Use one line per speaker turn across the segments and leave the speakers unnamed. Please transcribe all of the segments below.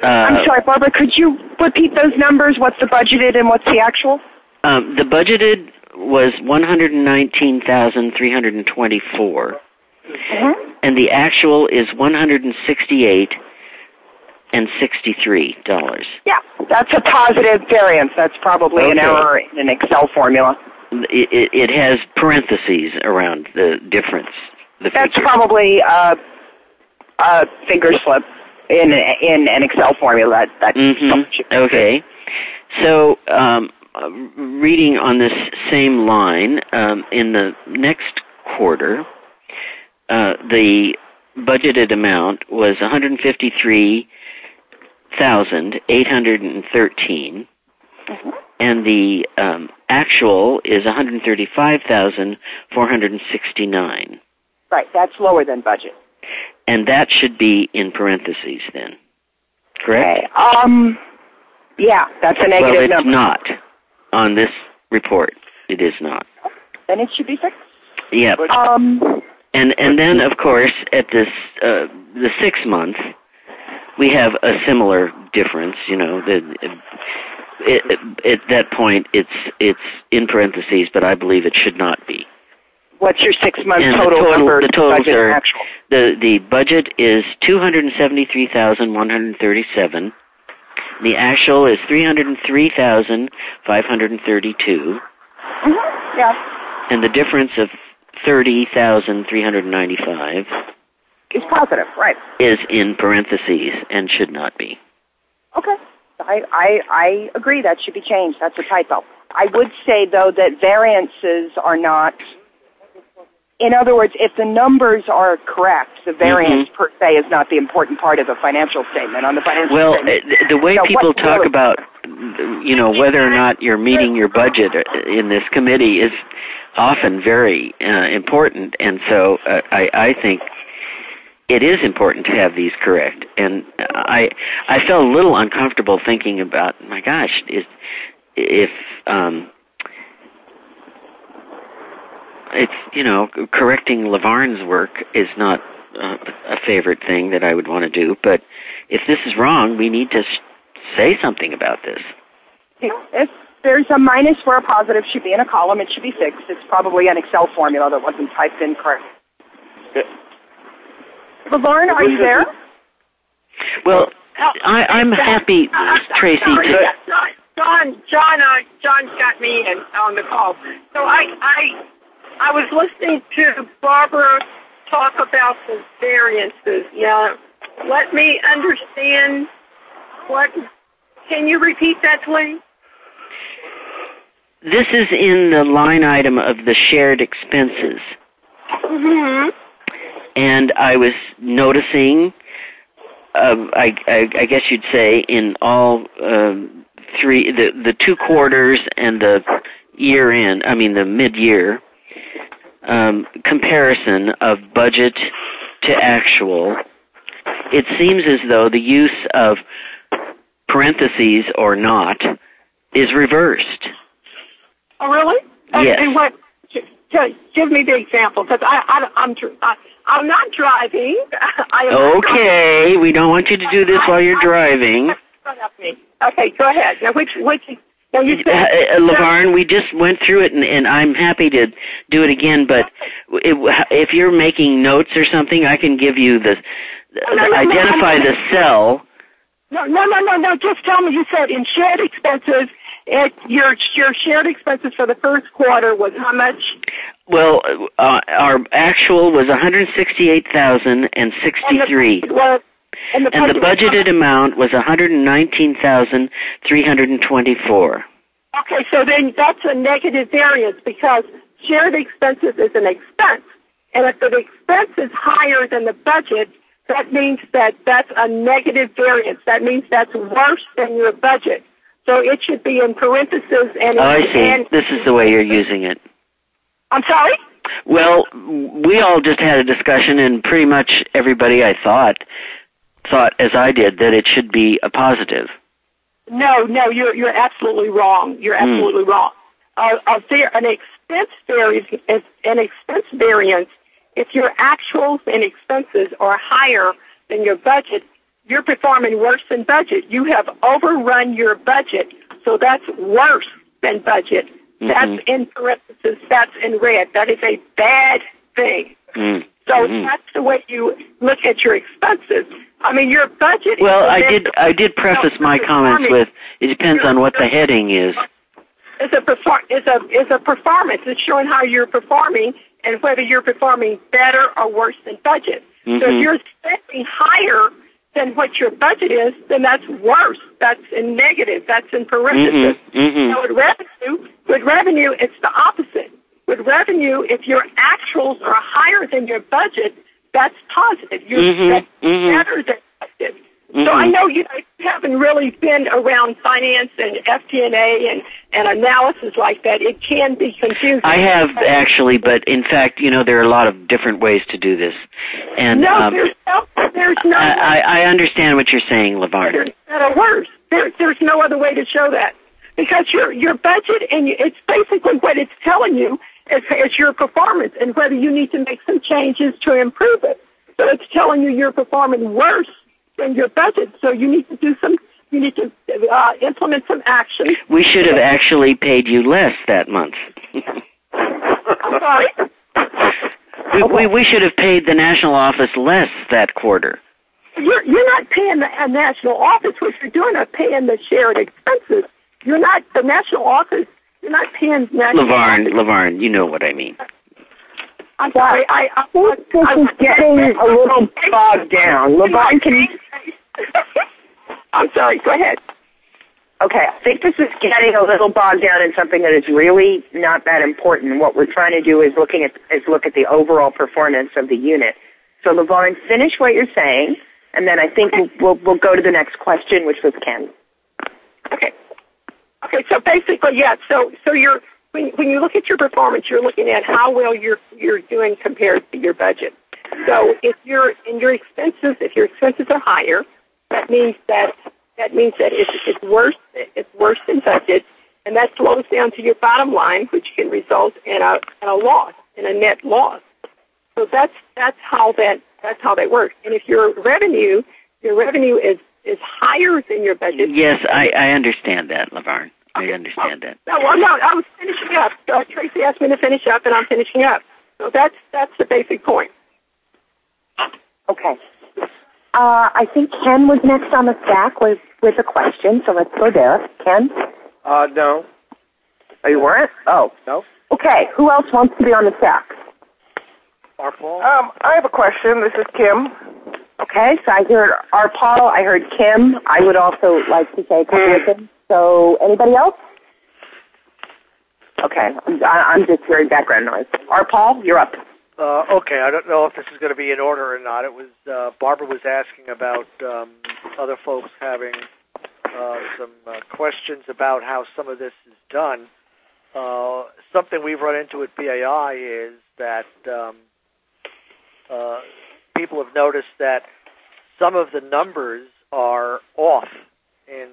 I'm sorry, Barbara, could you repeat those numbers? What's the budgeted and what's the actual?
The budgeted was $119,324, and the actual is $168.63.
Yeah, that's a positive variance. That's probably an error in an Excel formula.
It has parentheses around the difference.
That's probably a finger slip in an Excel formula.
Okay. So, reading on this same line, in the next quarter, the budgeted amount was $153,813, and the actual is $135,469.
Right, that's lower than budget.
And that should be in parentheses then, correct?
Okay. Yeah, that's a negative number.
Well, it's not on this report. It is not.
Then it should be fixed.
Yeah. And then, of course, at this the 6 month, we have a similar difference. You know, at that point, it's in parentheses, but I believe it should not be.
What's your 6 month total number?
The totals are actual. The budget is $273,137. The actual is $303,532.
Yeah.
And the difference of $30,395
is positive, right?
Is in parentheses and should not be.
Okay. I agree that should be changed. That's a typo. I would say, though, that variances are not... In other words, if the numbers are correct, the variance per se is not the important part of the financial statement. On the financial statement,
the way people talk about, you know, whether or not you're meeting your budget in this committee is often very important, and so I think it is important to have these correct. And I felt a little uncomfortable thinking about, my gosh, if it's, you know, correcting Lavarne's work is not a favorite thing that I would want to do, but if this is wrong, we need to say something about this.
If there's a minus where a positive should be in a column, it should be fixed. It's probably an Excel formula that wasn't typed in correctly. Lavarne, are you there?
Well, I'm happy, Tracy.
John's got me on the call. So I was listening to Barbara talk about the variances. Yeah, let me understand can you repeat that, please?
This is in the line item of the shared expenses.
Mm-hmm.
And I was noticing, I guess you'd say, in all three, the 2 quarters and the the mid-year, comparison of budget to actual, it seems as though the use of parentheses or not is reversed.
Oh, really?
Yes.
And what? Give me the example, because I'm not driving.
Okay, we don't want you to do this while you're driving.
Okay, go ahead. Now, which
Lavarne, we just went through it, and I'm happy to do it again, but if you're making notes or something, I can give you the the cell.
No, just tell me, you said in shared expenses, your shared expenses for the first quarter was how much?
Well, our actual was $168,063. And the budgeted amount was $119,324.
Okay, so then that's a negative variance because shared expenses is an expense. And if the expense is higher than the budget, that means that's a negative variance. That means that's worse than your budget. So it should be in parentheses and...
I see. This is the way you're using it.
I'm sorry?
Well, we all just had a discussion, and pretty much everybody, I thought as I did, that it should be a positive.
No, you're absolutely wrong. You're absolutely wrong. An expense variance, if your actuals and expenses are higher than your budget, you're performing worse than budget. You have overrun your budget, so that's worse than budget. Mm-hmm. That's in parentheses. That's in red. That is a bad thing. Mm-hmm. So that's the way you look at your expenses. I mean, your budget.
Well, I did preface my comments with it depends on what the heading is.
It's a performance. It's showing how you're performing and whether you're performing better or worse than budget. Mm-hmm. So if you're spending higher than what your budget is, then that's worse. That's in negative. That's in parentheses. Mm-hmm. Mm-hmm. Now with revenue, it's the opposite. With revenue, if your actuals are higher than your budget, that's positive. You're better than budget. So I know you haven't really been around finance and FP&A and analysis like that. It can be confusing.
I have actually, but in fact, there are a lot of different ways to do this. And
there's no.
I understand what you're saying, LaVarn.
That are worse. There's no other way to show that because your budget and it's basically what it's telling you is your performance and whether you need to make some changes to improve it. So it's telling you you're performing worse than your budget, so you need to implement some action.
We should have actually paid you less that month.
I'm sorry?
We should have paid the national office less that quarter.
You're not paying the national office. What you're doing is paying the shared expenses. You're not the national office. You're not paying national
LaVarn, you know what I mean.
I'm sorry. I
think this is getting a little bogged down. LaVarn, can you...
I'm sorry. Go ahead.
Okay. I think this is getting a little bogged down in something that is really not that important. What we're trying to do is look at the overall performance of the unit. So, LaVarn, finish what you're saying, and then I think we'll go to the next question, which was Ken.
Okay. Okay. So basically, yeah. So you're. When you look at your performance, you're looking at how well you're doing compared to your budget. So if your expenses are higher, that means that it's worse than budget, and that flows down to your bottom line, which can result in a loss, in a net loss. So that's how that works. And if your revenue is higher than your budget.
Yes, I understand that, LaVarn. I understand that.
No, I was finishing up. Tracy asked me to finish up, and I'm finishing up. So that's the basic point.
Okay. I think Ken was next on the stack with a question, so let's go there. Ken?
No.
Oh, you weren't? Oh.
No.
Okay. Who else wants to be on the stack?
Paul?
I have a question. This is Kim.
Okay, so I heard Paul. I heard Kim. I would also like to say a couple of things. So, anybody else? Okay, I'm just hearing background noise. Paul, you're up.
Okay, I don't know if this is going to be in order or not. It was Barbara was asking about other folks having some questions about how some of this is done. Something we've run into at BAI is that people have noticed that some of the numbers are off in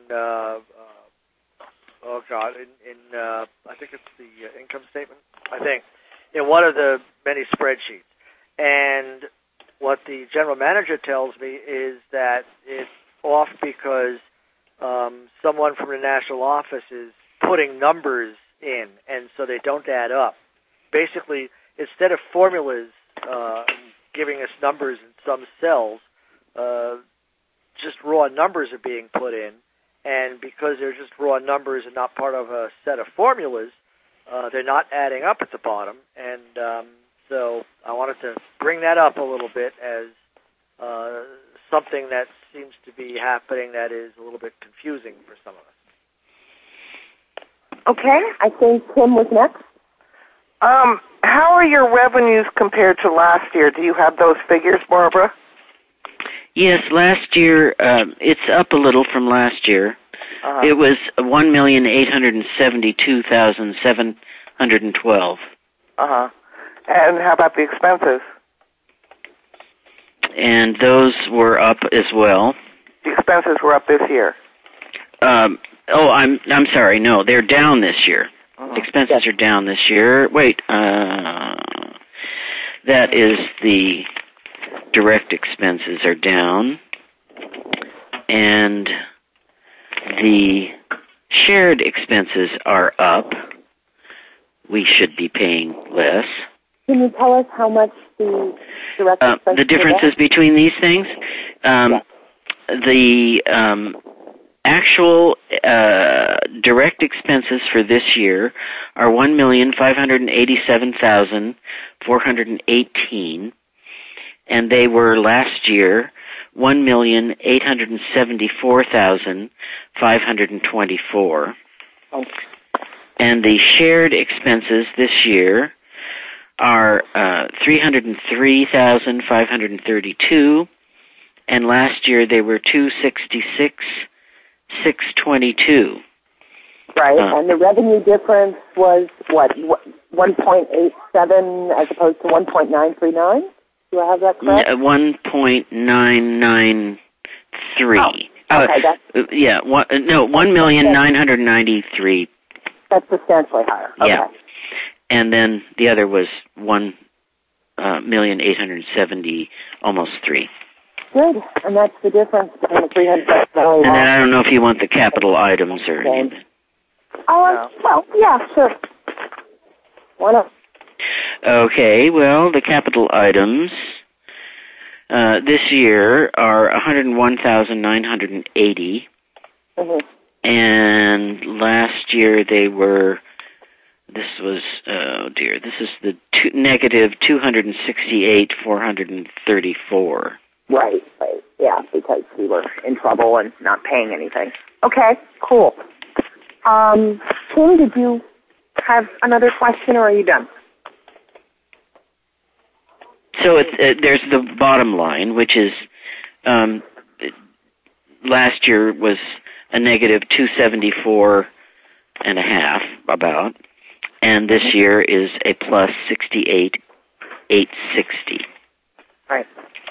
I think it's the income statement, I think, in one of the many spreadsheets. And what the general manager tells me is that it's off because someone from the national office is putting numbers in, and so they don't add up. Basically, instead of formulas giving us numbers in some cells, just raw numbers are being put in. And because they're just raw numbers and not part of a set of formulas, they're not adding up at the bottom. And so I wanted to bring that up a little bit as something that seems to be happening that is a little bit confusing for some of us.
Okay, I think Tim was next.
How are your revenues compared to last year? Do you have those figures, Barbara?
Yes, last year, it's up a little from last year. It was 1,872,712.
And how about the expenses?
And those were up as well.
The expenses were up this year.
I'm sorry. No, they're down this year. The expenses are down this year. Wait, that is the direct expenses are down. and the shared expenses are up. We should be paying less.
Can you tell us how much the direct expenses
the differences between these things? The actual direct expenses for this year are $1,587,418, and they were last year $1,874,524.
Oh.
And the shared expenses this year are $303,532, and last year they were $266,622.
Right, and the revenue difference was what 1.87 as opposed to 1.939? Do I have that correct?
1.993.
Oh, okay, that's
1,993,000.
That's substantially higher. Okay.
Yeah, and then the other was 1,870,000, almost 3.
Good, and that's the difference between the $300.
And then I don't know if you want the capital items or anything.
Well, yeah, sure. Why not?
Okay, well, the capital items this year are $101,980, and last year they were. This is the negative 268,434.
Right, yeah, because we were in trouble and not paying anything. Okay, cool. Tim, did you have another question, or are you done?
So there's the bottom line, which is last year was a negative 274.5 about, and this year is a plus 68,860.
Right.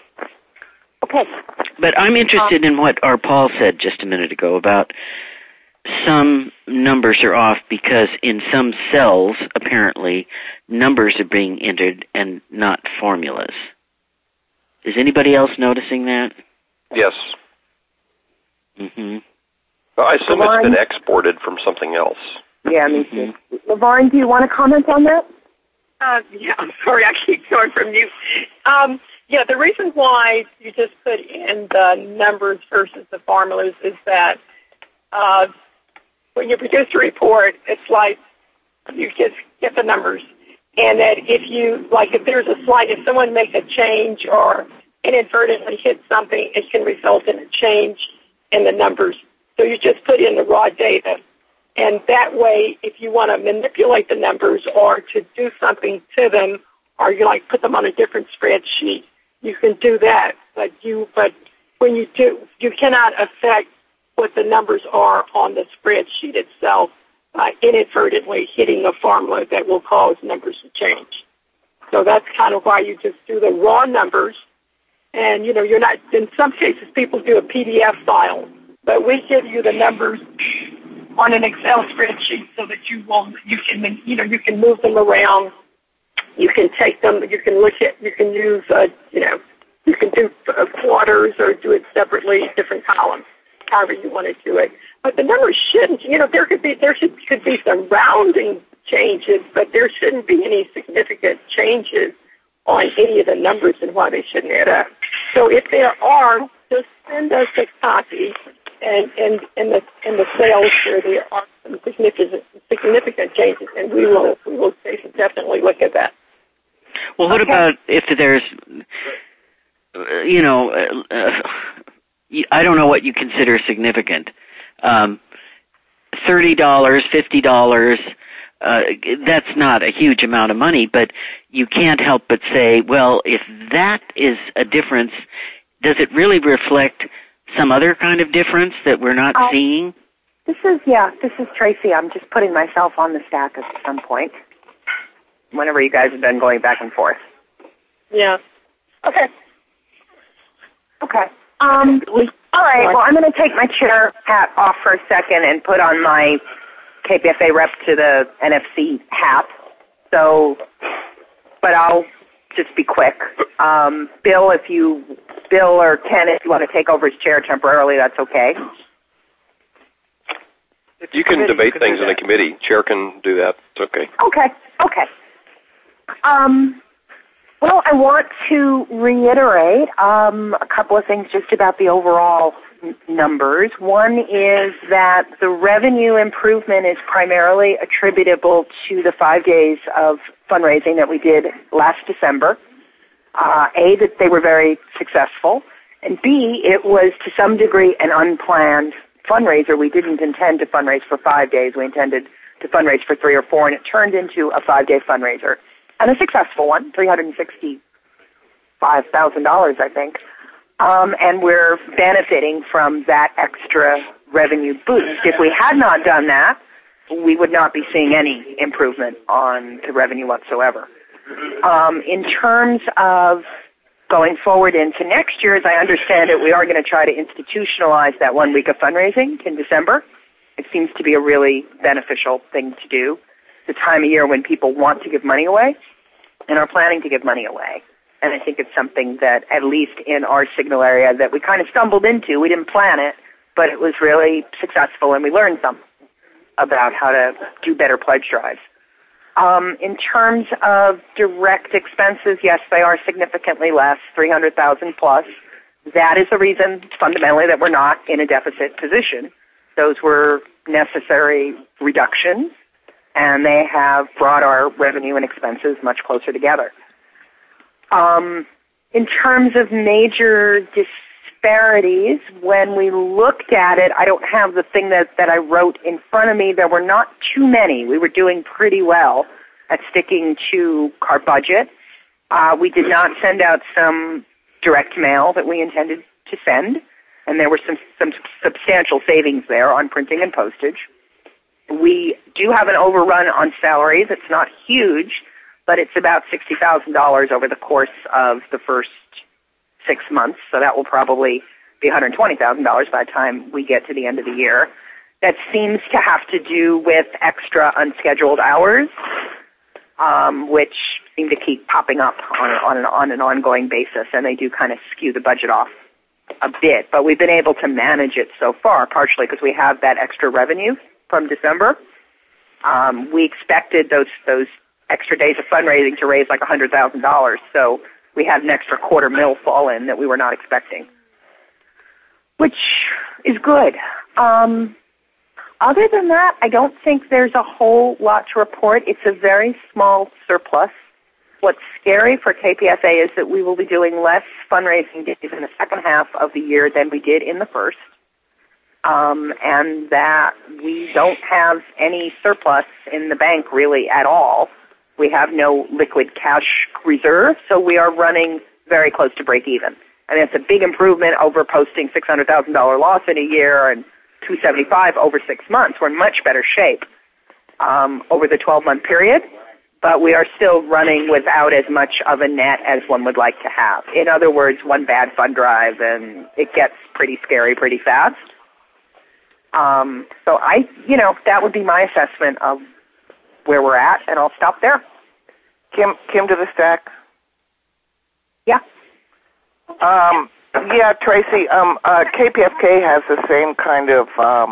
Okay.
But I'm interested in what our Paul said just a minute ago about some numbers are off because in some cells, apparently, numbers are being entered and not formulas. Is anybody else noticing that?
Yes.
Mm-hmm.
Well, I assume it's been exported from something else.
Yeah, me too. LaVarn, do you want to comment on that?
Yeah, I'm sorry, I keep going from mute. Yeah, the reason why you just put in the numbers versus the formulas is that when you produce a report, it's like you just get the numbers. And that if there's if someone makes a change or inadvertently hits something, it can result in a change in the numbers. So you just put in the raw data. And that way, if you want to manipulate the numbers or to do something to them, or you put them on a different spreadsheet, you can do that. But when you do, you cannot affect what the numbers are on the spreadsheet itself by inadvertently hitting a formula that will cause numbers to change. So that's kind of why you just do the raw numbers. And, you're not, in some cases, people do a PDF file, but we give you the numbers on an Excel spreadsheet so that you can move them around. You can take them, you can use, you can do quarters or do it separately, different columns, however you want to do it. But the numbers shouldn't, there could be some rounding changes, but there shouldn't be any significant changes on any of the numbers and why they shouldn't add up. So if there are, just send us a copy and the sales where there are some significant changes, and we will definitely look at that.
Well, what about if there's, I don't know what you consider significant. $30, $50, that's not a huge amount of money, but you can't help but say, well, if that is a difference, does it really reflect some other kind of difference that we're not seeing?
This is Tracy. I'm just putting myself on the stack at some point, whenever you guys have been going back and forth.
Yeah. Okay.
All right, well, I'm going to take my chair hat off for a second and put on my KPFA rep to the NFC hat. So, but I'll just be quick. Bill or Ken, if you want to take over as chair temporarily, that's okay.
You can debate things in a committee. Chair can do that. It's okay.
Okay. Well, I want to reiterate a couple of things just about the overall numbers. One is that the revenue improvement is primarily attributable to the 5 days of fundraising that we did last December. A, that they were very successful, and B, it was to some degree an unplanned fundraiser. We didn't intend to fundraise for 5 days. We intended to fundraise for 3 or 4, and it turned into a 5-day fundraiser. And a successful one, $365,000, I think. And we're benefiting from that extra revenue boost. If we had not done that, we would not be seeing any improvement on the revenue whatsoever. In terms of going forward into next year, as I understand it, we are going to try to institutionalize that 1 week of fundraising in December. It seems to be a really beneficial thing to do. It's the time of year when people want to give money away and are planning to give money away. And I think it's something that, at least in our Signal area, that we kind of stumbled into. We didn't plan it, but it was really successful, and we learned something about how to do better pledge drives. In terms of direct expenses, yes, they are significantly less, $300,000 plus. That is the reason, fundamentally, that we're not in a deficit position. Those were necessary reductions, and they have brought our revenue and expenses much closer together. In terms of major disparities, when we looked at it, I don't have the thing that I wrote in front of me. There were not too many. We were doing pretty well at sticking to our budget. We did not send out some direct mail that we intended to send, and there were some substantial savings there on printing and postage. We do have an overrun on salaries. It's not huge, but it's about $60,000 over the course of the first 6 months, so that will probably be $120,000 by the time we get to the end of the year. That seems to have to do with extra unscheduled hours, which seem to keep popping up on an ongoing basis, and they do kind of skew the budget off a bit. But we've been able to manage it so far, partially because we have that extra revenue from December. We expected those extra days of fundraising to raise like $100,000, so we had an extra $250,000 fall in that we were not expecting, which is good. Other than that, I don't think there's a whole lot to report. It's a very small surplus. What's scary for KPFA is that we will be doing less fundraising days in the second half of the year than we did in the first, and that we don't have any surplus in the bank really at all. We have no liquid cash reserve, so we are running very close to break even. I mean, it's a big improvement over posting $600,000 loss in a year and $275,000 over 6 months. We're in much better shape over the 12-month period, but we are still running without as much of a net as one would like to have. In other words, one bad fund drive and it gets pretty scary pretty fast. So that would be my assessment of where we're at, and I'll stop there.
Kim to the stack.
Yeah.
Yeah, Tracy, KPFK has the same kind of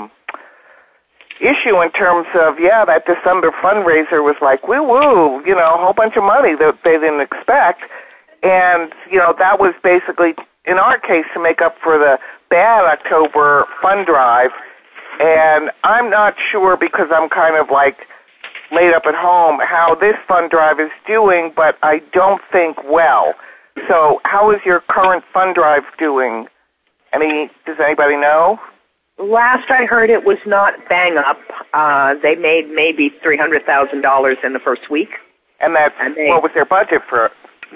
issue in terms of, that December fundraiser was like, woo-woo, a whole bunch of money that they didn't expect. And, that was basically, in our case, to make up for the bad October fund drive. And I'm not sure, because I'm kind of like laid up at home, how this fund drive is doing, but I don't think well. So how is your current fund drive doing? Does anybody know?
Last I heard, it was not bang up. They made maybe $300,000 in the first week.
And what was their budget for,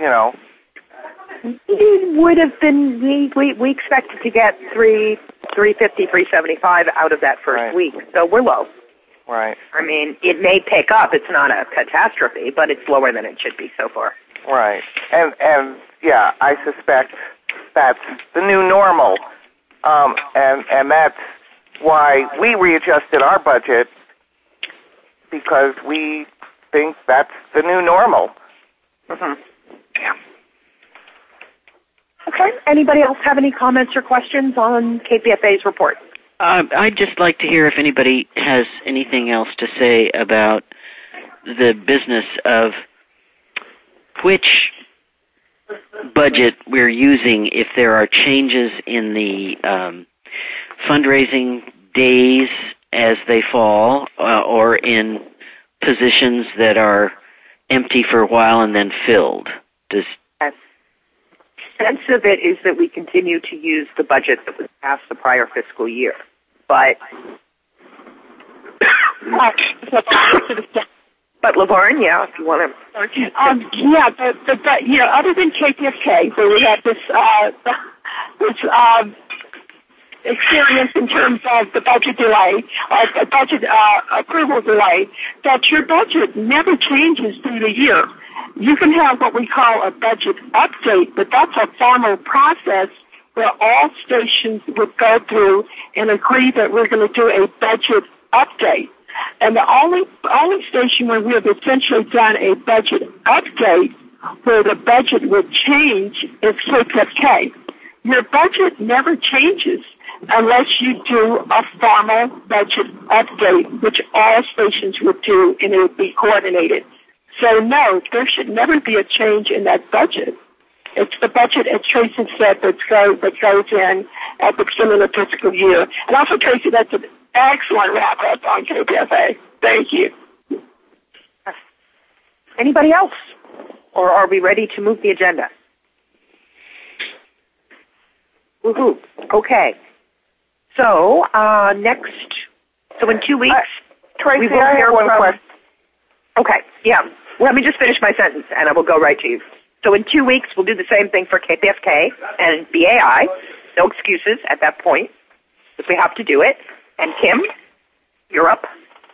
It would have been, we expected to get $350,000, $375,000 out of that first week. So we're low.
Right.
I mean, it may pick up. It's not a catastrophe, but it's lower than it should be so far.
Right. And I suspect that's the new normal. And that's why we readjusted our budget, because we think that's the new normal.
Mm-hmm. Yeah. Okay. Anybody else have any comments or questions on KPFA's report?
I'd just like to hear if anybody has anything else to say about the business of which budget we're using, if there are changes in the fundraising days as they fall, or in positions that are empty for a while and then filled.
The sense of it is that we continue to use the budget that was passed the prior fiscal year. But LaVarn, yeah, if you want to.
Other than KPFK, where we had this experience in terms of the budget delay, or the budget approval delay, that your budget never changes through the year. You can have what we call a budget update, but that's a formal process where all stations would go through and agree that we're going to do a budget update. And the only station where we have essentially done a budget update where the budget would change is KPFK. Your budget never changes unless you do a formal budget update, which all stations would do, and it would be coordinated. So no, there should never be a change in that budget. It's the budget, as Tracy said, that goes in at the beginning of the fiscal year. And also, Tracy, that's an excellent wrap-up on KPFA. Thank you.
Anybody else? Or are we ready to move the agenda? Woohoo. Okay. So, in 2 weeks,
Tracy, I have one question.
Okay, yeah. Let me just finish my sentence, and I will go right to you. So in 2 weeks, we'll do the same thing for KPFK and BAI. No excuses at that point, if we have to do it. And Kim, you're up.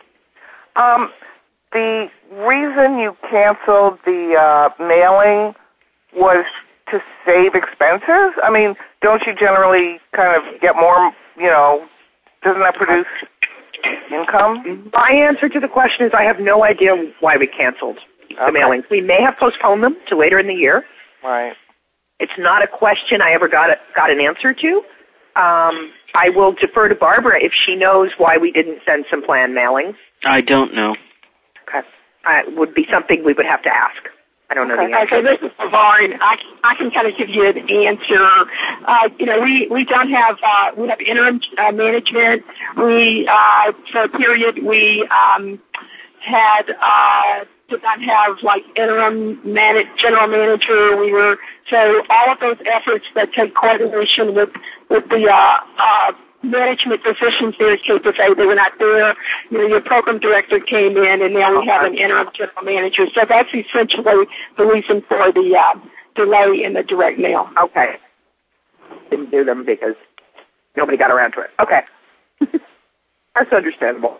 The reason you canceled the mailing was to save expenses? I mean, don't you generally kind of get more, doesn't that produce income?
My answer to the question is I have no idea why we canceled the mailings. We may have postponed them to later in the year.
Right.
It's not a question I ever got an answer to. I will defer to Barbara if she knows why we didn't send some planned mailings.
I don't know.
Okay. It would be something we would have to ask. I don't know the answer.
Okay, this is LaVarn. I can kind of give you an answer. We don't have, we have interim management. We, for a period, we did not have like interim general manager. So all of those efforts that take coordination with the management positions there at KPFA, they were not there. Your program director came in, and now we have an interim general manager. So that's essentially the reason for the delay in the direct mail.
Okay. Didn't do them because nobody got around to it. Okay. That's understandable.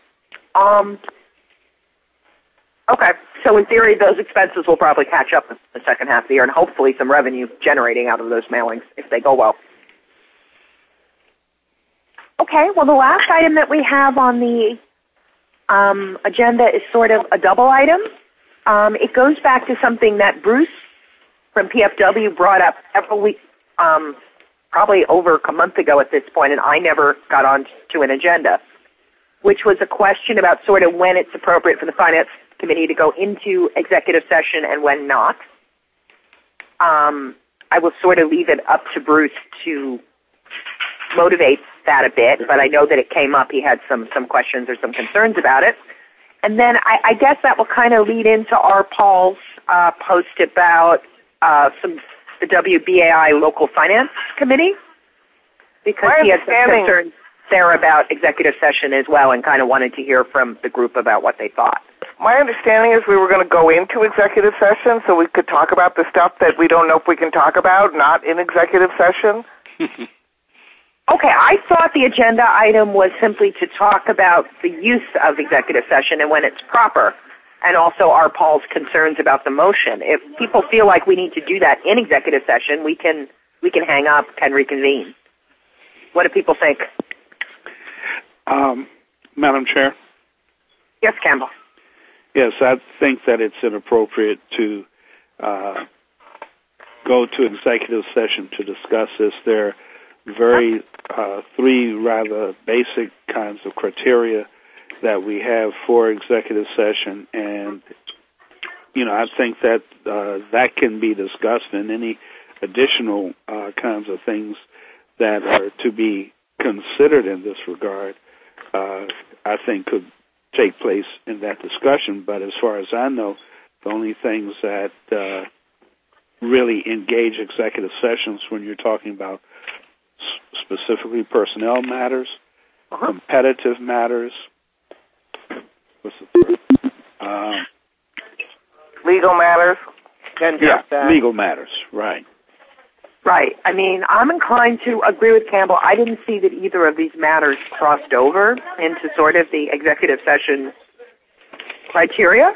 Okay. So in theory, those expenses will probably catch up in the second half of the year, and hopefully some revenue generating out of those mailings if they go well. Okay, well, the last item that we have on the agenda is sort of a double item. It goes back to something that Bruce from PFW brought up several weeks, probably over a month ago at this point, and I never got on to an agenda, which was a question about sort of when it's appropriate for the Finance Committee to go into executive session and when not. I will sort of leave it up to Bruce to motivate that a bit, but I know that it came up. He had some questions or some concerns about it. And then I guess that will kind of lead into our Paul's post about the WBAI Local Finance Committee, because he had some concerns there about executive session as well and kind of wanted to hear from the group about what they thought.
My understanding is we were going to go into executive session so we could talk about the stuff that we don't know if we can talk about, not in executive session.
Okay, I thought the agenda item was simply to talk about the use of executive session and when it's proper, and also our Paul's concerns about the motion. If people feel like we need to do that in executive session, we can hang up, can reconvene. What do people think?
Madam Chair?
Yes, Campbell.
Yes, I think that it's inappropriate to go to executive session to discuss this. There are very three rather basic kinds of criteria that we have for executive session, and I think that that can be discussed, and any additional kinds of things that are to be considered in this regard, I think could take place in that discussion. But as far as I know, the only things that really engage executive sessions when you're talking about specifically personnel matters, competitive matters,
legal matters.
Legal matters, right.
Right. I mean, I'm inclined to agree with Campbell. I didn't see that either of these matters crossed over into sort of the executive session criteria.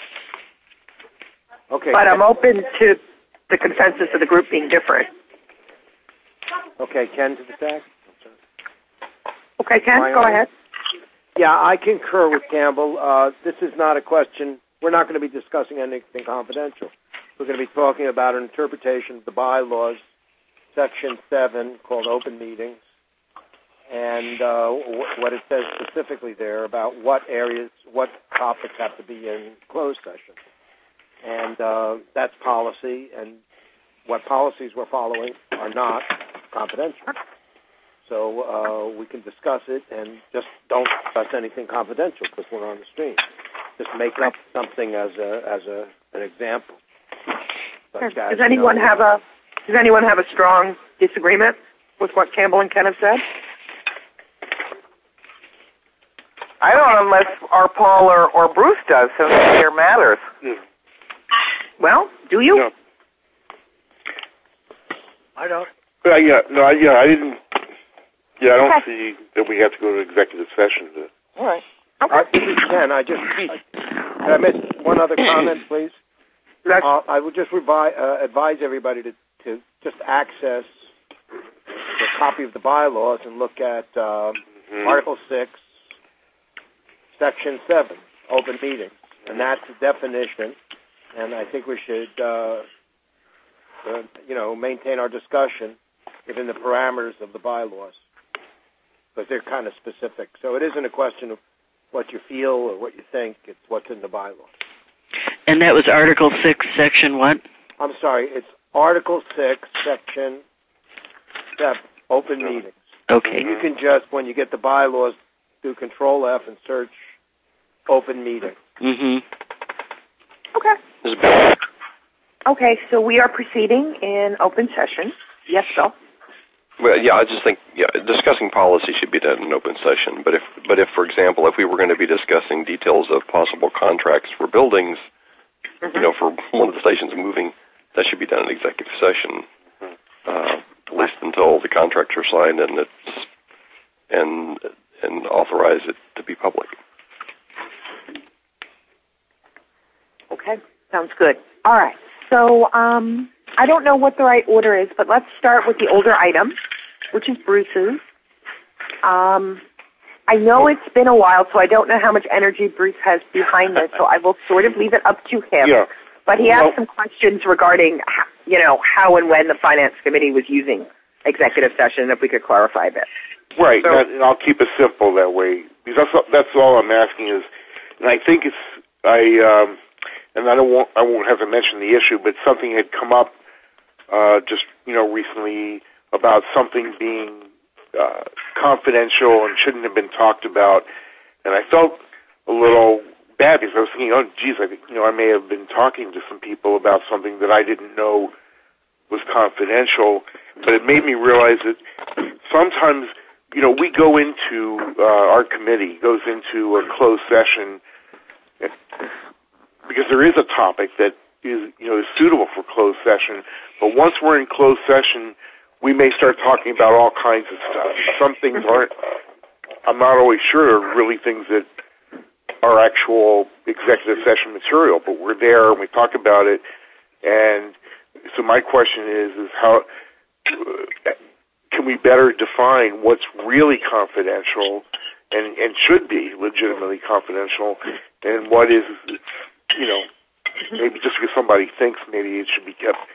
Okay.
But I'm open to the consensus of the group being different.
Okay, Ken to the stack.
Okay, Ken, go ahead.
Yeah, I concur with Campbell. This is not a question. We're not going to be discussing anything confidential. We're going to be talking about an interpretation of the bylaws, Section 7, called open meetings, and what it says specifically there about what areas, what topics have to be in closed session. And that's policy, and what policies we're following are not confidential. So we can discuss it, and just don't discuss anything confidential because we're on the stream. Just make up something as an example.
Does anyone have a strong disagreement with what Campbell and Ken have said?
I don't, unless our Paul or Bruce does, since it matters.
Well, do you?
No.
I don't.
I didn't. Yeah, I don't see that we have to go to executive session.
All right.
Okay.
This is Ken. Can I make one other comment, please? I would just advise everybody to just access the copy of the bylaws and look at Article 6, Section 7, open meetings, and that's the definition. And I think we should, maintain our discussion within the parameters of the bylaws, because they're kind of specific. So it isn't a question of what you feel or what you think; it's what's in the bylaws.
And that was Article 6, Section what?
I'm sorry, it's Article 6, Section 7, open meetings.
Okay.
And you can just, when you get the bylaws, do Control F and search open meeting.
Mm-hmm.
Okay. Okay, so we are proceeding in open session. Yes, Bill?
Well, yeah, I just think discussing policy should be done in open session. But if, for example, if we were going to be discussing details of possible contracts for buildings, for one of the stations moving, that should be done in executive session, at least until the contracts are signed and authorize it to be public.
Okay, sounds good. All right, so I don't know what the right order is, but let's start with the older item, which is Bruce's. I know it's been a while, so I don't know how much energy Bruce has behind this, so I will sort of leave it up to him.
Yeah.
But he asked some questions regarding, how and when the Finance Committee was using executive session, if we could clarify this.
Right,
So,
and I'll keep it simple that way, because that's all I'm asking is, and I think and I won't have to mention the issue, but something had come up just recently about something being confidential and shouldn't have been talked about, and I felt a little bad because I was thinking, I may have been talking to some people about something that I didn't know was confidential, but it made me realize that sometimes we go into our committee goes into a closed session because there is a topic that is suitable for closed session, but once we're in closed session, we may start talking about all kinds of stuff. Some things aren't, I'm not always sure, are really things that are actual executive session material, but we're there and we talk about it. And so my question is how can we better define what's really confidential and should be legitimately confidential, and what is, maybe just because somebody thinks maybe it should be kept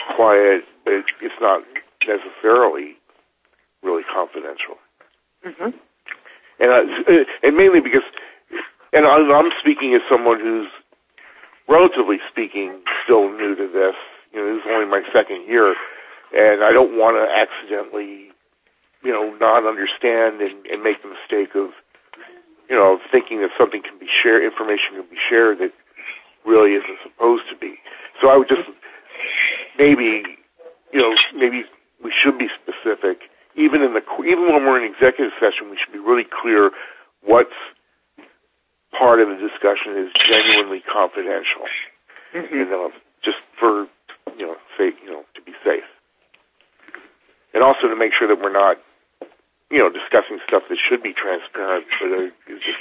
quiet, but it's not necessarily really confidential.
Mm-hmm.
And mainly because, and I'm speaking as someone who's, relatively speaking, still new to this. This is only my second year, and I don't want to accidentally, not understand and make the mistake of, thinking that something can be shared, information can be shared that really isn't supposed to be. So I would just maybe we should be specific. Even when we're in executive session, we should be really clear what's part of the discussion is genuinely confidential, just for to be safe, and also to make sure that we're not discussing stuff that should be transparent, but is just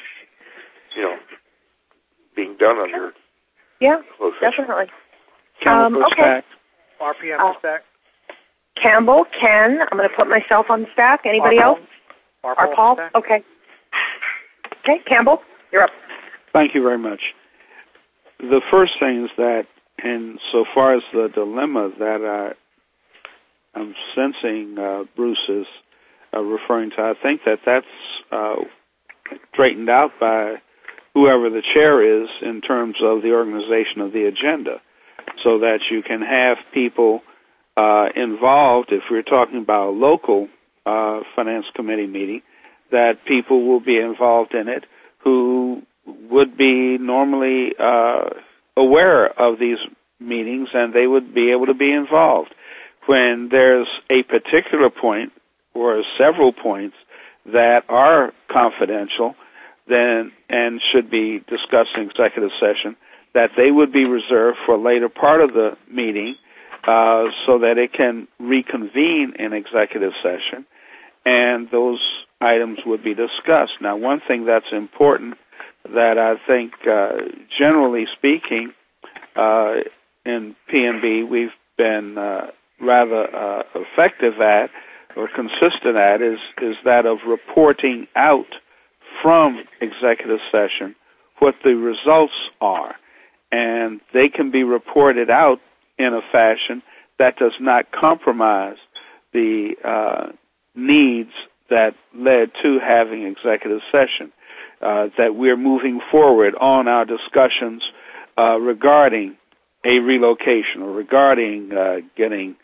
being done under closed session.
Definitely.
Okay.
RPM is back.
Campbell, Ken, I'm going to put myself on the stack. Anybody else? Paul? Okay. Okay, Campbell, you're up.
Thank you very much. The first thing is that, in so far as the dilemma that I'm sensing Bruce is referring to, I think that's straightened out by whoever the chair is in terms of the organization of the agenda, so that you can have people involved. If we're talking about a local finance committee meeting, that people will be involved in it who would be normally aware of these meetings, and they would be able to be involved. When there's a particular point or several points that are confidential, then and should be discussed in executive session, that they would be reserved for a later part of the meeting so that it can reconvene in executive session, and those items would be discussed. Now, one thing that's important that I think, generally speaking, in PNB we've been rather effective at or consistent at is that of reporting out from executive session what the results are. And they can be reported out in a fashion that does not compromise the needs that led to having executive session, that we're moving forward on our discussions regarding a relocation or regarding getting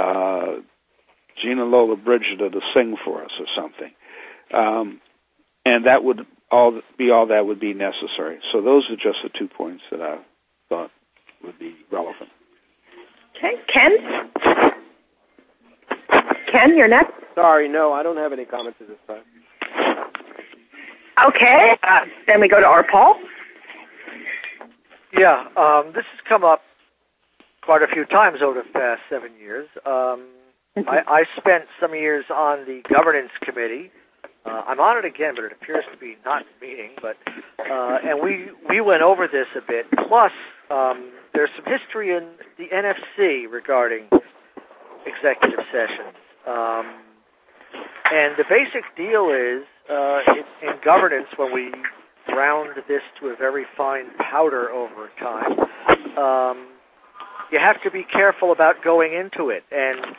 Gina Lola Brigida to sing for us or something. And that would all that would be necessary. So those are just the 2 points that I thought would be relevant.
Okay, Ken? Ken, you're next.
Sorry, no, I don't have any comments at this time.
Okay, then we go to our Paul.
Yeah, this has come up quite a few times over the past 7 years. I spent some years on the governance committee. I'm on it again, but it appears to be not meeting. But and we went over this a bit. Plus, there's some history in the NFC regarding executive sessions. And the basic deal is, in governance, when we ground this to a very fine powder over time, you have to be careful about going into it. And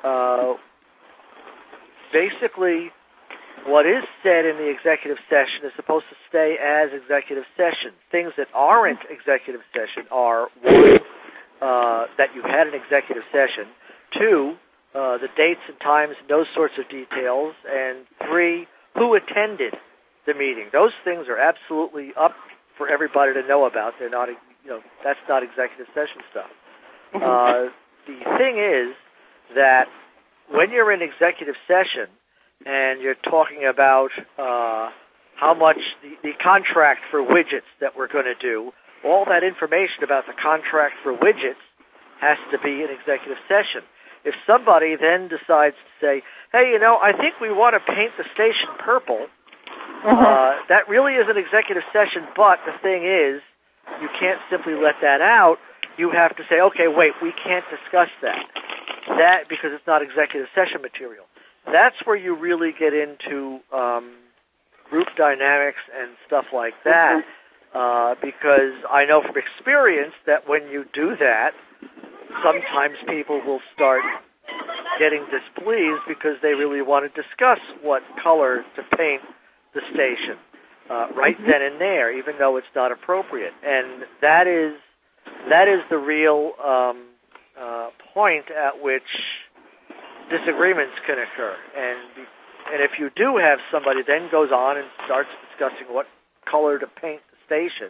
basically, what is said in the executive session is supposed to stay as executive session. Things that aren't executive session are, one, that you had an executive session, two, the dates and times and those sorts of details, and three, who attended the meeting. Those things are absolutely up for everybody to know about. They're not, that's not executive session stuff. The thing is that when you're in executive session and you're talking about how much the contract for widgets that we're going to do, all that information about the contract for widgets has to be in executive session. If somebody then decides to say, hey, I think we want to paint the station purple, that really is an executive session, but the thing is, you can't simply let that out. You have to say, okay, wait, we can't discuss that because it's not executive session material. That's where you really get into group dynamics and stuff like that, because I know from experience that when you do that, sometimes people will start getting displeased because they really want to discuss what color to paint the station right then and there, even though it's not appropriate. And that is the real point at which disagreements can occur. And if you do have somebody then goes on and starts discussing what color to paint the station,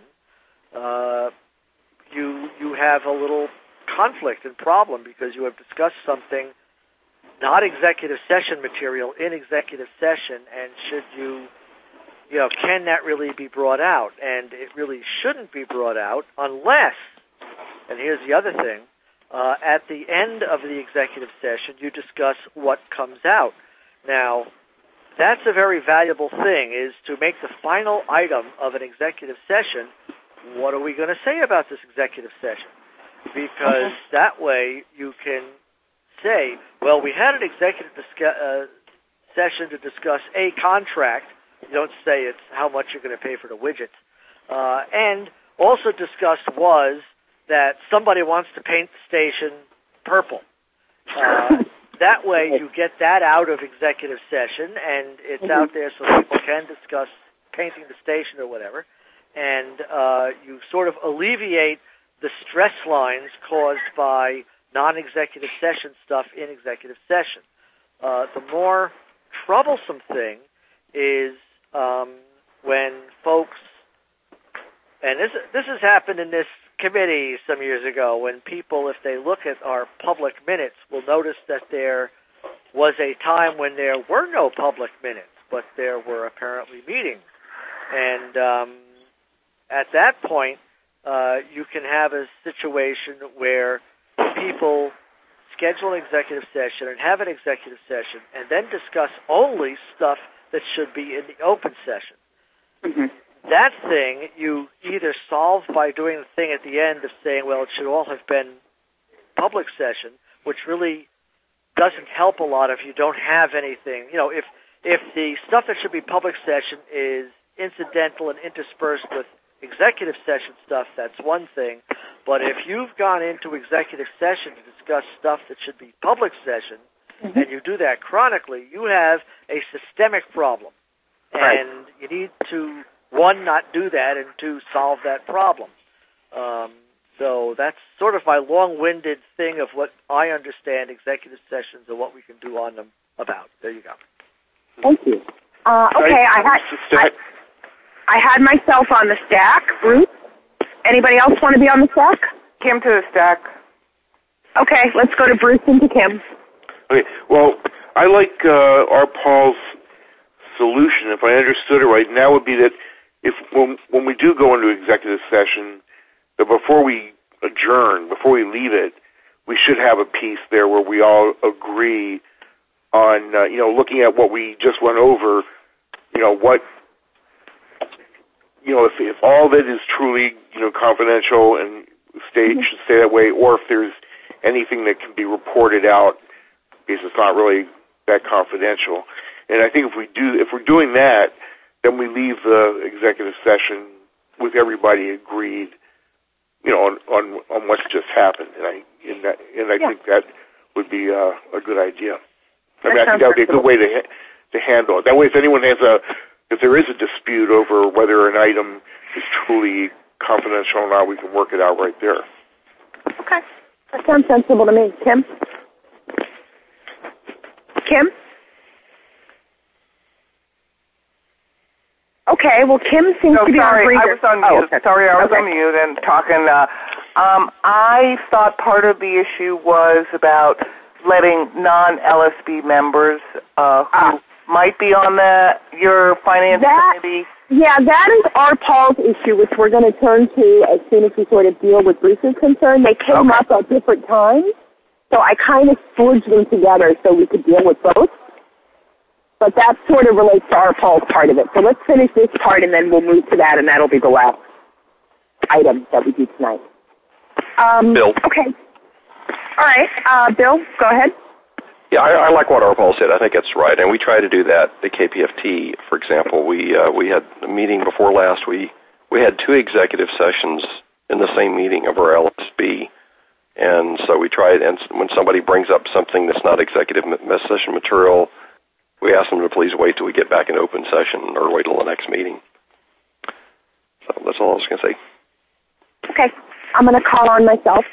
you have a little conflict and problem because you have discussed something not executive session material in executive session, and can that really be brought out? And it really shouldn't be brought out unless, and here's the other thing, at the end of the executive session, you discuss what comes out. Now, that's a very valuable thing, is to make the final item of an executive session, what are we going to say about this executive session? Because that way you can say, well, we had an executive session to discuss a contract. You don't say it's how much you're going to pay for the widgets. And also discussed was that somebody wants to paint the station purple. That way you get that out of executive session, and it's out there so people can discuss painting the station or whatever. And you sort of alleviate the stress lines caused by non-executive session stuff in executive session. The more troublesome thing is when folks, and this has happened in this committee some years ago, when people, if they look at our public minutes, will notice that there was a time when there were no public minutes, but there were apparently meetings. And at that point, you can have a situation where people schedule an executive session and have an executive session and then discuss only stuff that should be in the open session. That thing you either solve by doing the thing at the end of saying, well, it should all have been public session, which really doesn't help a lot if you don't have anything. If the stuff that should be public session is incidental and interspersed with executive session stuff, that's one thing. But if you've gone into executive session to discuss stuff that should be public session, and you do that chronically, you have a systemic problem.
Right.
And you need to, one, not do that, and two, solve that problem. So that's sort of my long-winded thing of what I understand executive sessions and what we can do on them about. There you go.
Thank you. Okay, I had myself on the stack. Bruce? Anybody else want to be on the stack?
Kim to the stack.
Okay, let's go to Bruce and to Kim.
Okay, well, I like our Paul's solution, if I understood it right, and that would be that when we do go into executive session, that before we adjourn, before we leave it, we should have a piece there where we all agree on, looking at what we just went over, if all of it is truly, confidential and should stay that way, or if there's anything that can be reported out because it's not really that confidential. And I think if we're doing that, then we leave the executive session with everybody agreed, on what's just happened. And I think that would be a good idea. I think that would be a good way to handle it. That way, if there is a dispute over whether an item is truly confidential or not, we can work it out right there.
Okay. That sounds sensible to me. Kim? Kim? Okay, well, Kim seems to be on breather.
I was on mute. Okay. Sorry, I was on mute and talking. I thought part of the issue was about letting non-LSB members who might be on your finance committee.
Yeah, that is our Paul's issue, which we're going to turn to as soon as we sort of deal with Bruce's concern. They came up at different times, so I kind of forged them together so we could deal with both. But that sort of relates to our Paul's part of it. So let's finish this part, and then we'll move to that, and that'll be the last item that we do tonight.
Bill.
Okay. All right. Bill, go ahead.
Yeah, I like what our Paul said. I think it's right, and we try to do that. The KPFT, for example, we had a meeting before last. We had 2 executive sessions in the same meeting of our LSB, And so we try it, and when somebody brings up something that's not executive session material, we ask them to please wait till we get back in open session or wait till the next meeting. So that's all I was going to say.
Okay. I'm going to call on myself.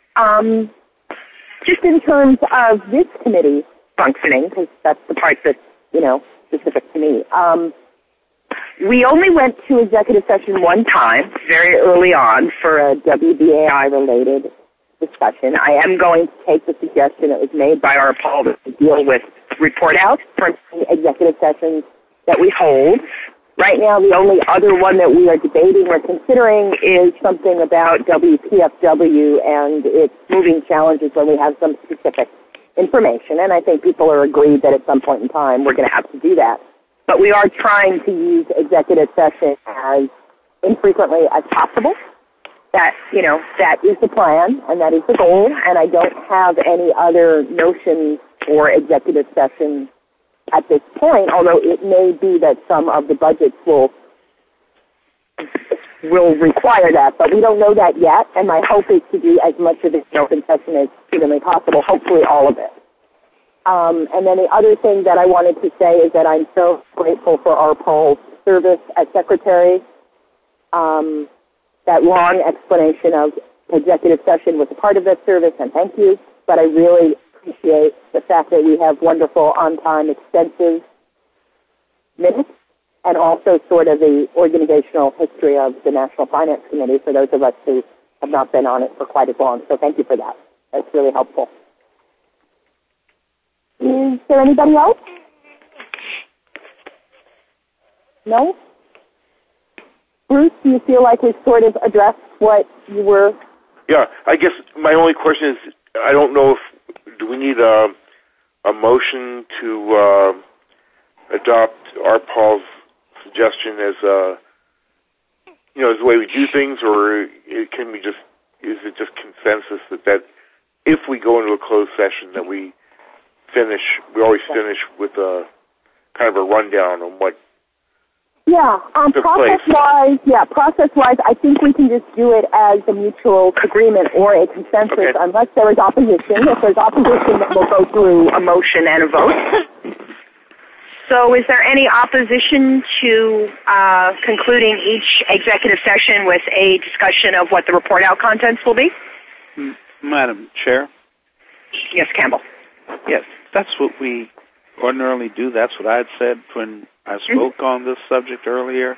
Just in terms of this committee functioning, because that's the part that's, specific to me. We only went to executive session one time, very early on, for a WBAI-related discussion. I am going to take the suggestion that was made by our Paul to deal with report outs for executive sessions that we hold. Right now, the only other one that we are debating or considering is something about WPFW and its moving challenges when we have some specific information. And I think people are agreed that at some point in time we're going to have to do that. But we are trying to use executive session as infrequently as possible. That, that is the plan and that is the goal. And I don't have any other notions for executive session at this point, although it may be that some of the budgets will require that, but we don't know that yet, and my hope is to do as much of this open session as humanly possible, hopefully all of it. And then the other thing that I wanted to say is that I'm so grateful for our Paul's service as secretary. That long explanation of executive session was a part of that service, and thank you, but I really appreciate the fact that we have wonderful on-time, extensive minutes, and also sort of the organizational history of the National Finance Committee for those of us who have not been on it for quite as long. So thank you for that. That's really helpful. Is there anybody else? No? Bruce, do you feel like we've sort of addressed what you were?
Yeah, I guess my only question is, I don't know if, do we need a motion to adopt our Paul's suggestion as as the way we do things, or is it just consensus that if we go into a closed session that we always finish with a kind of a rundown on what
process-wise, I think we can just do it as a mutual agreement or a consensus unless there is opposition. If there's opposition, then we'll go through a motion and a vote. So is there any opposition to concluding each executive session with a discussion of what the report out contents will be?
Madam Chair?
Yes, Campbell.
Yes, that's what we ordinarily do. That's what I had said when I spoke on this subject earlier.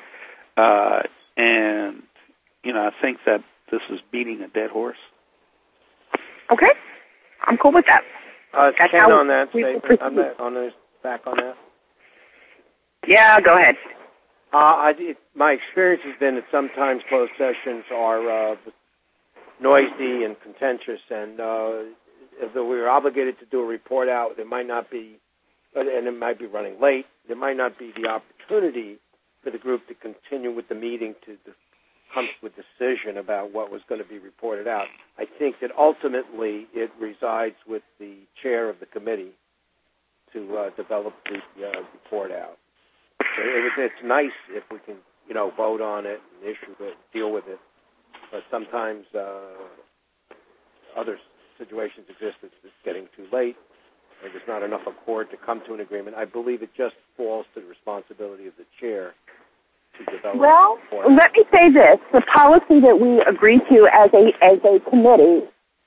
And, I think that this is beating a dead horse.
Okay. I'm cool with that.
Ken, on that statement, back on that.
Yeah, go ahead.
My experience has been that sometimes closed sessions are noisy and contentious, and if we were obligated to do a report out, there might not be, and it might be running late, there might not be the opportunity for the group to continue with the meeting to come to a decision about what was going to be reported out. I think that ultimately it resides with the chair of the committee to develop the report out. So it's nice if we can, vote on it and issue it, deal with it. But sometimes other situations exist. It's getting too late, or there's not enough accord to come to an agreement. I believe it just falls to the responsibility of the chair to develop.
Well, let me say this: the policy that we agreed to as a committee.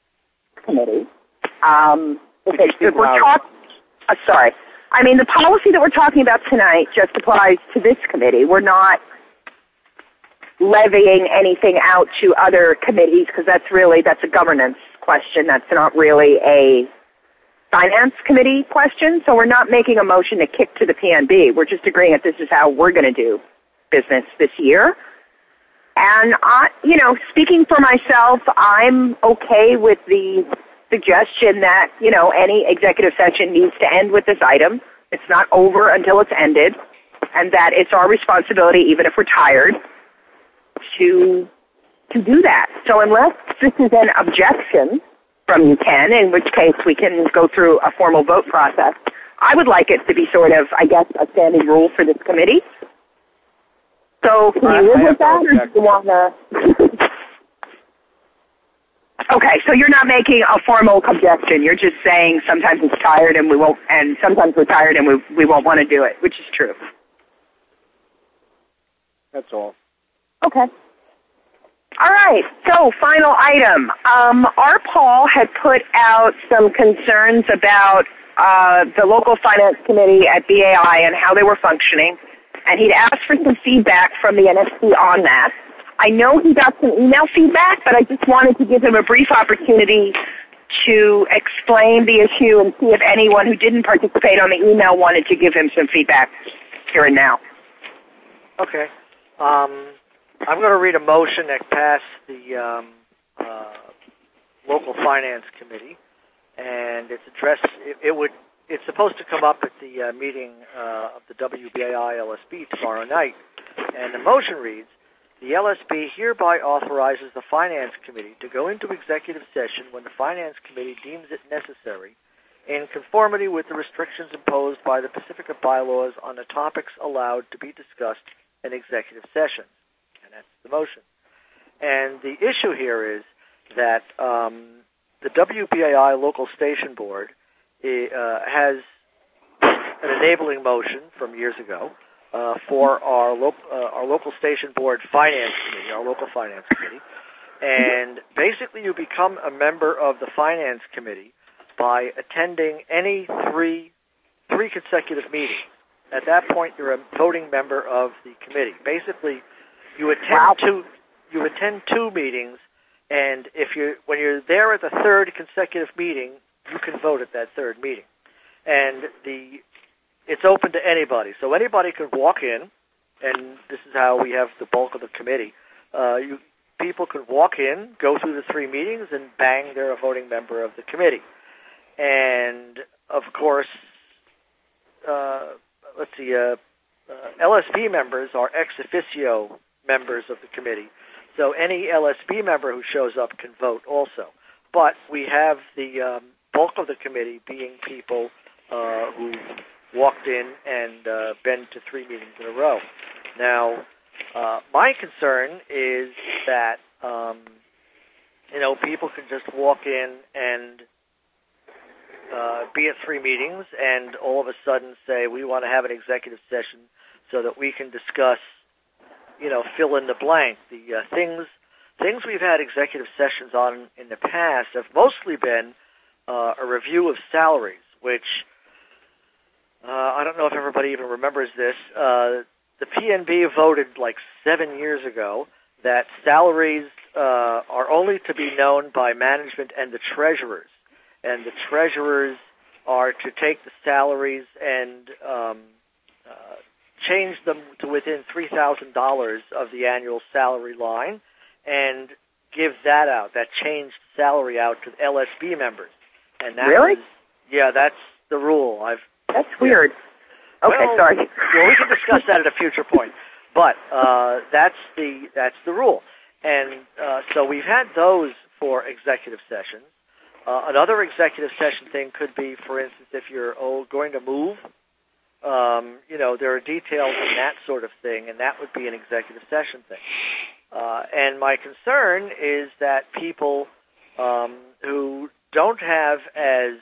The policy that we're talking about tonight just applies to this committee. We're not levying anything out to other committees because that's a governance question. That's not really a finance committee question. So we're not making a motion to kick to the PNB. We're just agreeing that this is how we're going to do business this year. And speaking for myself, I'm okay with the suggestion that, any executive session needs to end with this item. It's not over until it's ended, and that it's our responsibility, even if we're tired, to do that. So unless this is an objection from you, Ken, in which case we can go through a formal vote process, I would like it to be sort of, I guess, a standing rule for this committee. So can you live with that, or do you want to... Okay, so you're not making a formal objection. You're just saying sometimes it's tired and we won't, and sometimes we're tired and we won't want to do it, which is true.
That's all.
Okay. All right, so final item. Our Paul had put out some concerns about the local finance committee at BAI and how they were functioning, and he'd asked for some feedback from the NSC on that. I know he got some email feedback, but I just wanted to give him a brief opportunity to explain the issue and see if anyone who didn't participate on the email wanted to give him some feedback here and now.
Okay. I'm going to read a motion that passed the local finance committee, and it's addressed. It's supposed to come up at the meeting of the WBAI LSB tomorrow night, and the motion reads: the LSB hereby authorizes the Finance Committee to go into executive session when the Finance Committee deems it necessary, in conformity with the restrictions imposed by the Pacifica bylaws on the topics allowed to be discussed in executive sessions. And that's the motion. And the issue here is that the WBAI local station board has an enabling motion from years ago for our local station board finance committee, our local finance committee. And basically you become a member of the finance committee by attending any three consecutive meetings. At that point, you're a voting member of the committee. Basically, you attend two meetings, and when you're there at the third consecutive meeting, you can vote at that third meeting. And it's open to anybody. So anybody can walk in, and this is how we have the bulk of the committee. People can walk in, go through the three meetings, and bang, they're a voting member of the committee. And, of course, LSB members are ex officio members of the committee. So any LSB member who shows up can vote also. But we have the bulk of the committee being people who walked in and been to three meetings in a row. Now, my concern is that, people can just walk in and be at three meetings and all of a sudden say, we want to have an executive session so that we can discuss, fill in the blank. The things we've had executive sessions on in the past have mostly been a review of salaries, which I don't know if everybody even remembers this. The PNB voted like 7 years ago that salaries are only to be known by management and the treasurers. And the treasurers are to take the salaries and change them to within $3,000 of the annual salary line and give that out, that changed salary out to LSB members. And that
really?
That's the rule.
That's weird. Okay, sorry.
Well, we can discuss that at a future point. But that's the rule. And so we've had those for executive sessions. Another executive session thing could be, for instance, if you're going to move, there are details in that sort of thing, and that would be an executive session thing. And my concern is that people who don't have as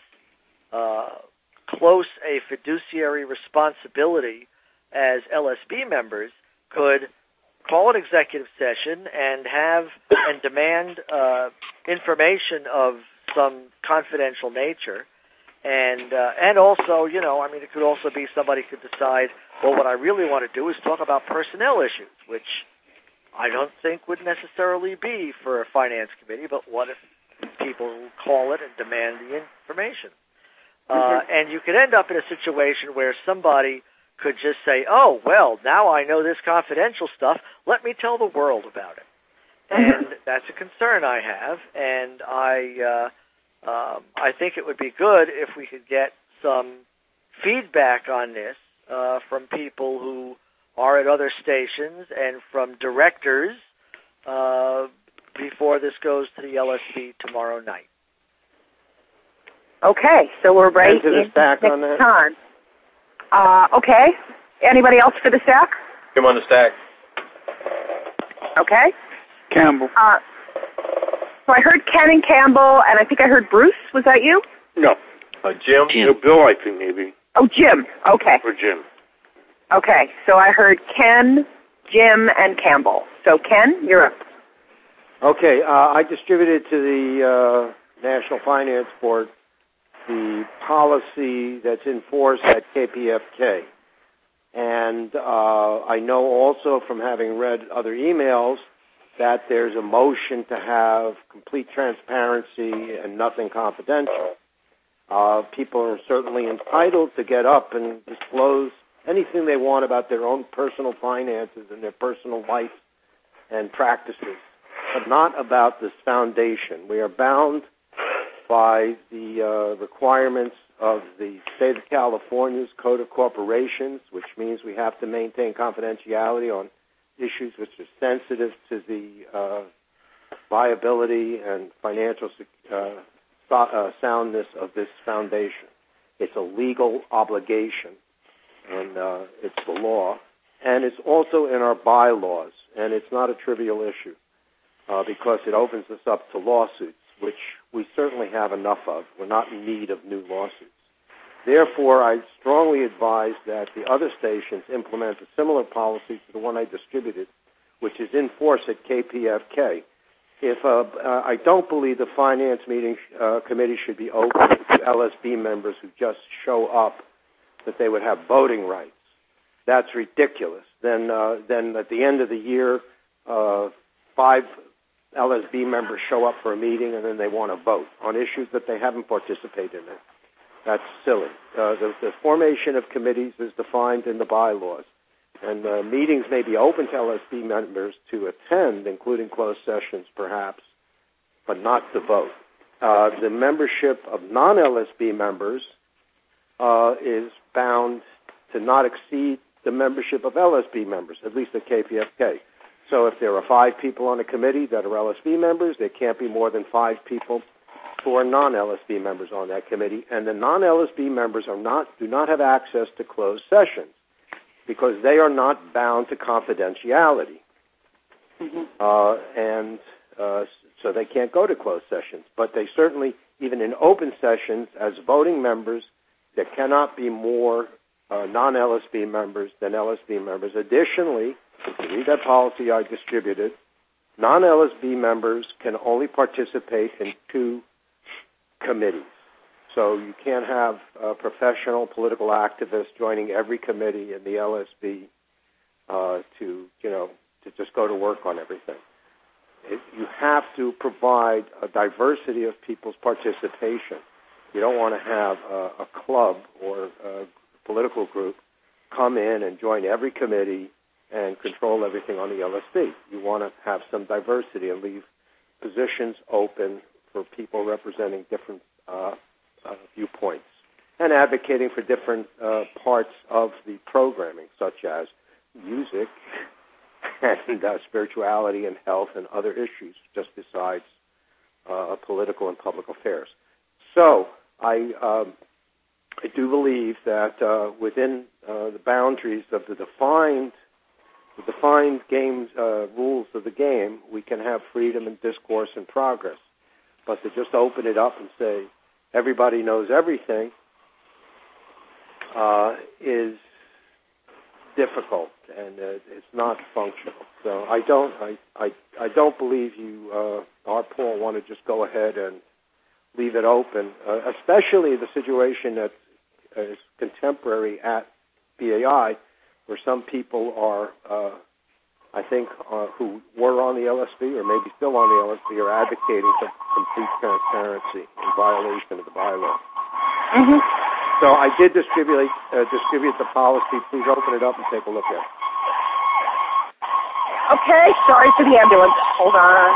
close a fiduciary responsibility as LSB members could call an executive session and demand information of some confidential nature, and also, it could also be somebody could decide, well, what I really want to do is talk about personnel issues, which I don't think would necessarily be for a finance committee, but what if people call it and demand the information? And you could end up in a situation where somebody could just say, oh, well, now I know this confidential stuff, let me tell the world about it. And that's a concern I have, and I think it would be good if we could get some feedback on this from people who are at other stations and from directors before this goes to the LSB tomorrow night.
Okay, so we're ready
to the stack on that.
Time. Okay. Anybody else for the stack?
Come on the stack.
Okay.
Campbell.
So I heard Ken and Campbell, and I think I heard Bruce. Was that you?
No. Jim? No, Bill, I think, maybe.
Oh, Jim. Okay.
Or Jim.
Okay, so I heard Ken, Jim, and Campbell. So, Ken, you're up.
Okay, I distributed to the National Finance Board the policy that's in force at KPFK. And I know also from having read other emails that there's a motion to have complete transparency and nothing confidential. People are certainly entitled to get up and disclose anything they want about their own personal finances and their personal life and practices, but not about this foundation. We are bound by the requirements of the State of California's Code of Corporations, which means we have to maintain confidentiality on issues which are sensitive to the viability and financial soundness of this foundation. It's a legal obligation, and it's the law. And it's also in our bylaws, and it's not a trivial issue because it opens us up to lawsuits, which we certainly have enough of. We're not in need of new lawsuits. Therefore, I strongly advise that the other stations implement a similar policy to the one I distributed, which is in force at KPFK. I don't believe the Finance Committee should be open to LSB members who just show up, that they would have voting rights. That's ridiculous. Then at the end of the year, 5 LSB members show up for a meeting and then they want to vote on issues that they haven't participated in. That's silly. The formation of committees is defined in the bylaws, and meetings may be open to LSB members to attend, including closed sessions perhaps, but not to vote. The membership of non-LSB members is bound to not exceed the membership of LSB members, at least at KPFK. So if there are 5 people on a committee that are LSB members, there can't be more than 5 people who are non-LSB members on that committee, and the non-LSB members do not have access to closed sessions because they are not bound to confidentiality. Mm-hmm. So they can't go to closed sessions. But they certainly, even in open sessions, as voting members, there cannot be more non-LSB members than LSB members. Additionally, if you read that policy I distributed, non-LSB members can only participate in 2 committees. So you can't have professional political activists joining every committee in the LSB to just go to work on everything. You have to provide a diversity of people's participation. You don't want to have a club or a political group come in and join every committee and control everything on the LSB. You want to have some diversity and leave positions open for people representing different viewpoints and advocating for different parts of the programming, such as music and spirituality and health and other issues, just besides political and public affairs. So I do believe that within the boundaries of the defined games rules of the game, we can have freedom and discourse and progress. But to just open it up and say everybody knows everything is difficult, and it's not functional. So I don't believe you, our Paul, want to just go ahead and leave it open, especially the situation that is contemporary at BAI, where some people are, I think, who were on the LSB or maybe still on the LSB are advocating for complete transparency in violation of the bylaw. Mm-hmm. So I did distribute the policy. Please open it up and take a look at it.
Okay, sorry for the ambulance. Hold on.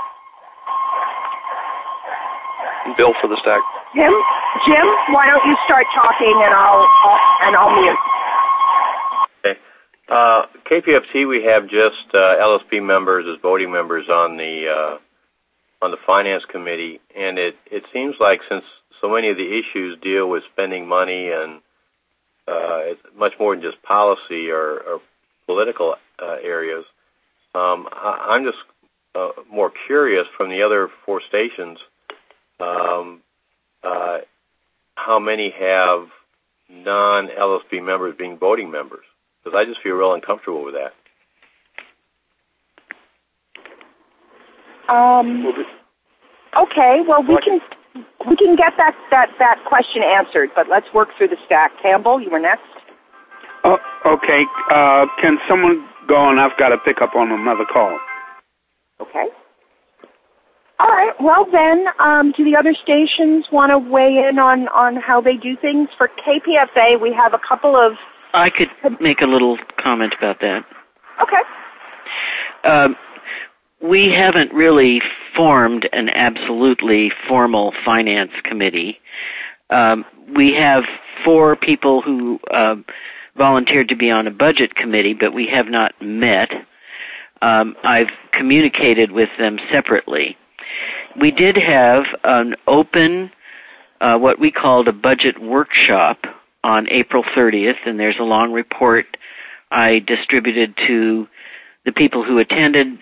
Bill for the stack.
Jim, why don't you start talking and I'll mute.
Okay. KPFT, we have just LSP members as voting members on the Finance Committee, and it seems like since so many of the issues deal with spending money and it's much more than just policy or political areas, I'm just more curious from the other 4 stations, how many have non-LSB members being voting members? Because I just feel real uncomfortable with that.
Okay, well, we can get that question answered, but let's work through the stack. Campbell, you were next.
Oh, okay. Can someone go on? I've got to pick up on another call.
Okay. All right. Well, then, do the other stations want to weigh in on how they do things? For KPFA, we have a couple of...
I could make a little comment about that.
Okay.
We haven't really formed an absolutely formal finance committee. We have 4 people who volunteered to be on a budget committee, but we have not met. I've communicated with them separately. We did have an open, what we called a budget workshop on April 30th, and there's a long report I distributed to the people who attended,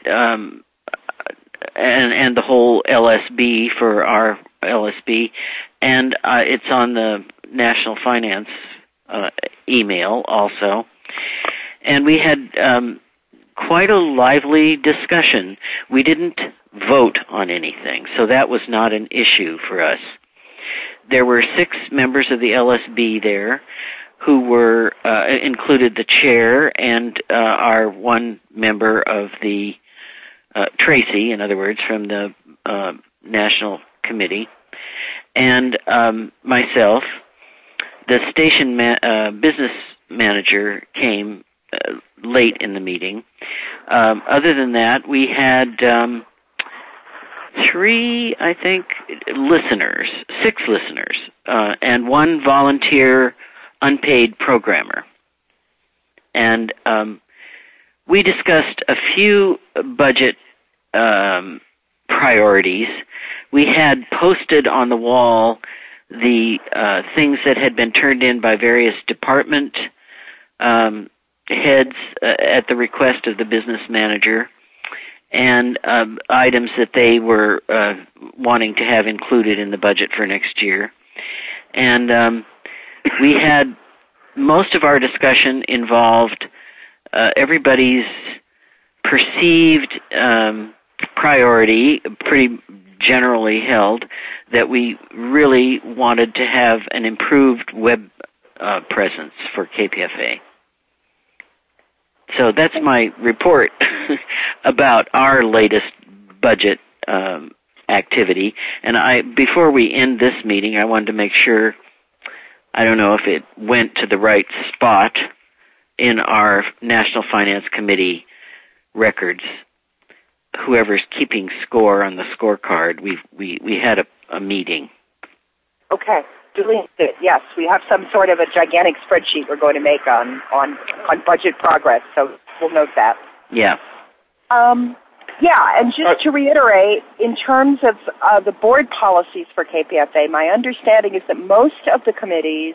and the whole LSB for our LSB, and it's on the National Finance email also. And we had quite a lively discussion. We didn't vote on anything, so that was not an issue for us. There were 6 members of the LSB there who were included the chair and our one member of the Tracy, in other words, from the National Committee, and myself. The station business manager came late in the meeting. Other than that, we had 3, I think, listeners, 6 listeners, and 1 volunteer unpaid programmer. And we discussed a few budget priorities. We had posted on the wall the things that had been turned in by various department heads at the request of the business manager, and items that they were wanting to have included in the budget for next year. And we had most of our discussion involved everybody's perceived priority, pretty generally held, that we really wanted to have an improved web presence for KPFA. So that's my report about our latest budget activity. And before we end this meeting, I wanted to make sure, I don't know if it went to the right spot in our National Finance Committee records. Whoever's keeping score on the scorecard, we had a meeting.
Okay. Yes, we have some sort of a gigantic spreadsheet we're going to make on budget progress, so we'll note that.
Yeah.
And just to reiterate, in terms of the board policies for KPFA, my understanding is that most of the committees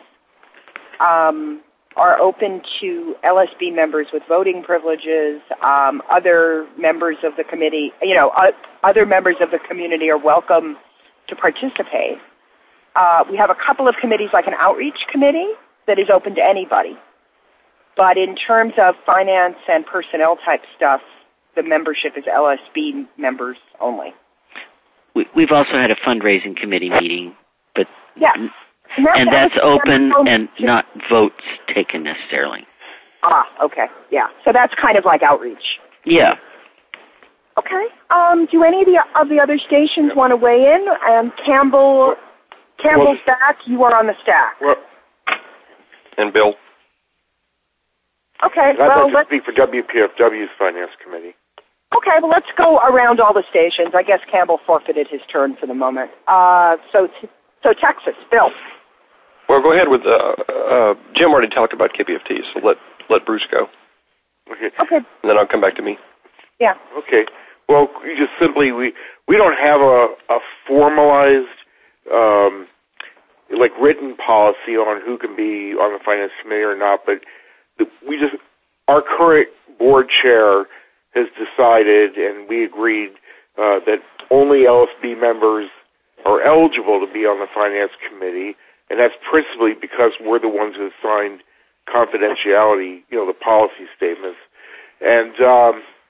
are open to LSB members with voting privileges. Other members of the committee, other members of the community are welcome to participate. We have a couple of committees, like an outreach committee, that is open to anybody. But in terms of finance and personnel type stuff, the membership is LSB members only.
We've also had a fundraising committee meeting, but
yes.
And that's open and not votes taken necessarily.
Okay. Yeah. So that's kind of like outreach.
Yeah.
Okay. Do any of the other stations want to weigh in? And Campbell's back. You are on the stack.
And Bill.
Okay.
I'd like to speak for WPFW's finance committee.
Okay. Well, let's go around all the stations. I guess Campbell forfeited his turn for the moment. So Texas, Bill.
Well, go ahead with Jim already talked about KPFT, so let Bruce go.
Okay.
And then I'll come back to me.
Yeah.
Okay. Well, just simply we don't have a formalized written policy on who can be on the finance committee or not, but our current board chair has decided, and we agreed that only LSB members are eligible to be on the Finance Committee, and that's principally because we're the ones who signed confidentiality, the policy statements. And